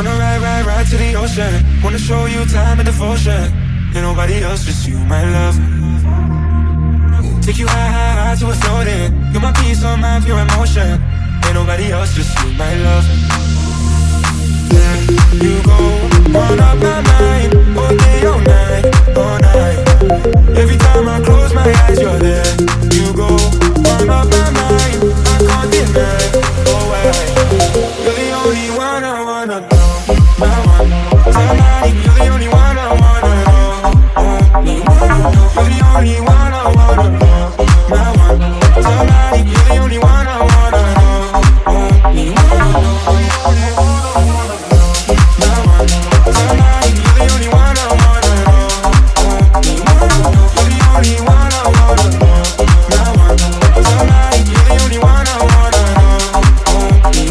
Wanna ride, ride, ride to the ocean. Wanna show you time and devotion. Ain't nobody else, just you, my love. Take you high, high, high to a floating. You're my peace of mind, pure emotion. Ain't nobody else, just you, my love. There you go, on up my mind. All day, all night, all night. Every time I close my eyes, you're there. You go, on up my mind. I can't deny, oh why. You're the only one I wanna know. My one, tonight. You're the only one I wanna know. Only one, you're the only one I wanna know. My one, tonight. You're the only one I wanna know. Only one, you're the only one I wanna know. My one, tonight. You're the only one I wanna know. Only one, you're the only one I wanna know. My one, tonight. You're the only one I wanna know. Only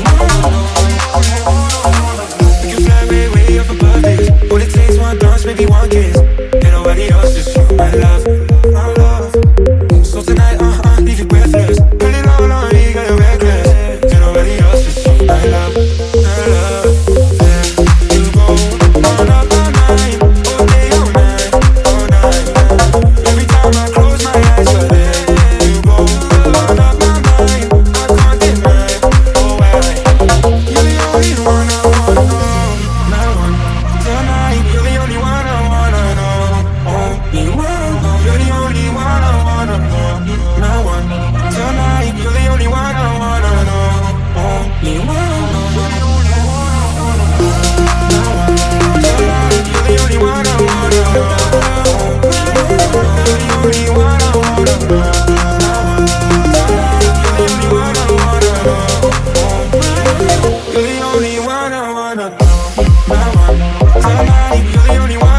one. We can fly way, way up above this. All it takes one dance, maybe one kiss. Ain't nobody else, just you, my love, my love. So tonight, leave you breathless. Really long, long, you got it reckless. Ain't nobody else, just you, my love, my love. There you go, on up my mind. All day, all night, all night. Every time I close my eyes, you're there. You go, on up my mind. I can't deny, oh why. You're the only one I wanna know. My one, tonight. You're the only one I wanna know. Only one, you're the only one I wanna know. My one, tonight. You're the only one I wanna know. Only one, you're the only one I wanna know. My one, tonight. You're the only one I wanna know. You're the only one I wanna know. My one, tonight. You're the only one I wanna know. You're the only one I wanna know. My one, tonight. You're the only one.